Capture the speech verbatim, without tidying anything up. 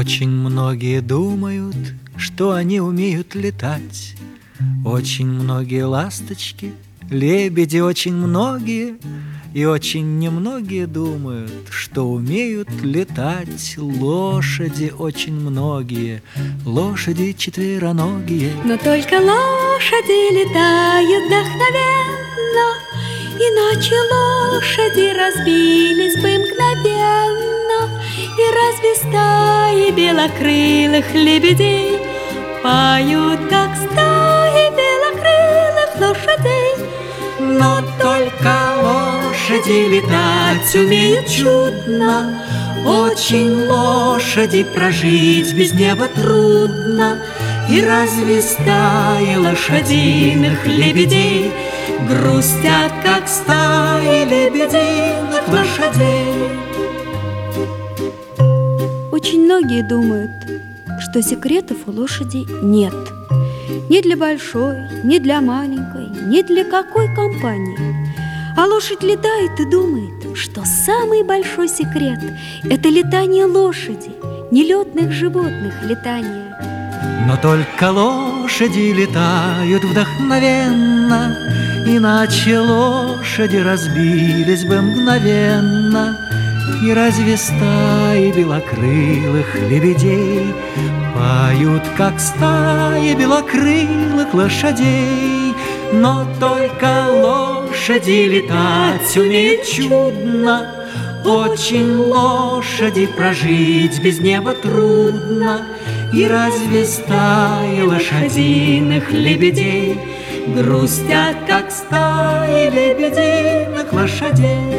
Очень многие думают, что они умеют летать. Очень многие ласточки, лебеди очень многие, и очень немногие думают, что умеют летать лошади очень многие, лошади четвероногие. Но только лошади летают вдохновенно, иначе лошади разбились бы мгновенно. И разве стаи белокрылых лебедей поют, как стаи белокрылых лошадей? Но только лошади летать умеют чудно, очень лошади прожить без неба трудно. И разве стаи лошадиных лебедей грустят, как стаи лебединых лошадей? Очень многие думают, что секретов у лошади нет. Ни для большой, ни для маленькой, ни для какой компании. А лошадь летает и думает, что самый большой секрет – это летание лошади, нелетных животных летание. Но только лошади летают вдохновенно, иначе лошади разбились бы мгновенно. И разве стаи белокрылых лебедей поют, как стаи белокрылых лошадей? Но только лошади летать умеют чудно, очень лошади прожить без неба трудно. И разве стаи лошадиных лебедей грустят, как стаи лебединых лошадей?